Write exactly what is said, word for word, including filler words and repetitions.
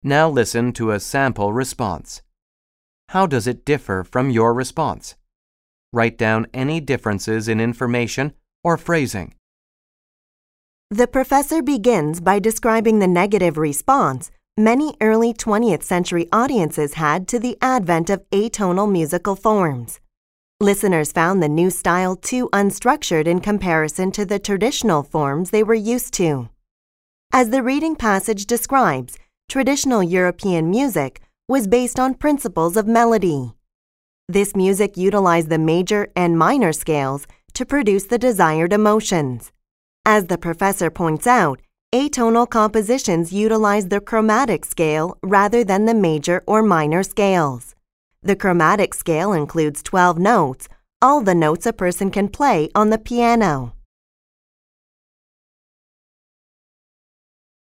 Now listen to a sample response. How does it differ from your response? Write down any differences in information or phrasing. The professor begins by describing the negative response many early twentieth century audiences had to the advent of atonal musical forms. Listeners found the new style too unstructured in comparison to the traditional forms they were used to. As the reading passage describes, traditional European music was based on principles of melody. This music utilized the major and minor scales to produce the desired emotions. As the professor points out, atonal compositions utilize the chromatic scale rather than the major or minor scales. The chromatic scale includes twelve notes, all the notes a person can play on the piano.